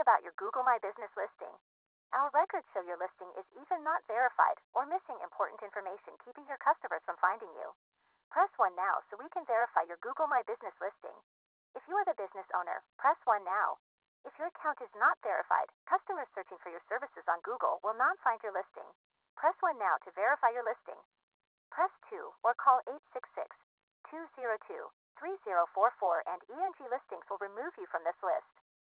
about your Google My Business listing? Our records show your listing is either not verified or missing important information, keeping your customers from finding you. Press 1 now so we can verify your Google My Business listing. If you are the business owner, press 1 now. If your account is not verified, customers searching for your services on Google will not find your listing. Press 1 now to verify your listing. Press 2 or call 866-202-3044 and ENG Listings will remove you from this list.